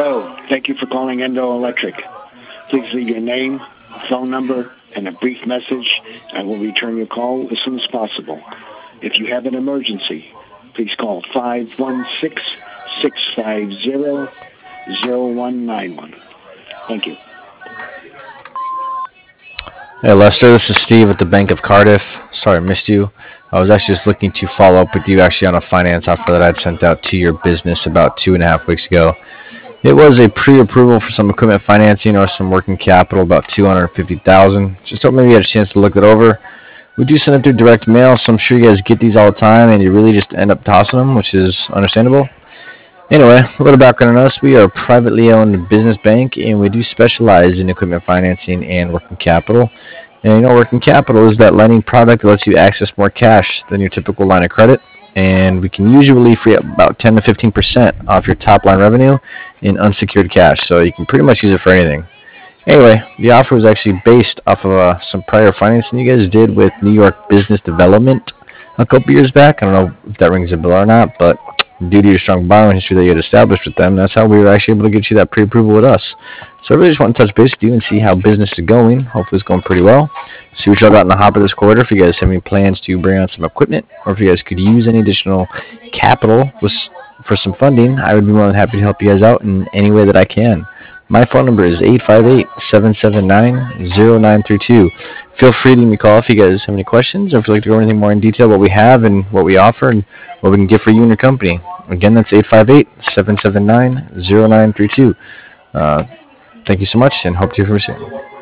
Hello. Thank you for calling Endo Electric. Please leave your name, phone number, and a brief message. I will return your call as soon as possible. If you have an emergency, please call 516-650-0191. Thank you. Hey Lester, this is Steve at the Bank of Cardiff. Sorry I missed you. I was actually just looking to follow up with you actually on a finance offer that I'd sent out to your business about 2.5 weeks ago. It was a pre-approval for some equipment financing or some working capital, about $250,000. Just hope maybe you had a chance to look it over. We do send it through direct mail, so I'm sure you guys get these all the time, and you really just end up tossing them, which is understandable. Anyway, a little background on us. We are a privately owned business bank, and we do specialize in equipment financing and working capital. And working capital is that lending product that lets you access more cash than your typical line of credit. And we can usually free up about 10 to 15% off your top line revenue in unsecured cash. So you can pretty much use it for anything. Anyway, the offer was actually based off of some prior financing you guys did with New York Business Development a couple years back. I don't know if that rings a bell or not, but due to your strong borrowing history that you had established with them, that's how we were actually able to get you that pre-approval with us. So I really just want to touch base with you and see how business is going. Hopefully it's going pretty well. See what y'all got in the hopper this quarter. If you guys have any plans to bring on some equipment, or if you guys could use any additional capital for some funding, I would be more than happy to help you guys out in any way that I can. My phone number is 858-779-0932. Feel free to give me a call if you guys have any questions, or if you'd like to go anything more in detail what we have and what we offer and what we can get for you and your company. Again, that's 858-779-0932. Thank you so much, and hope to hear from you soon.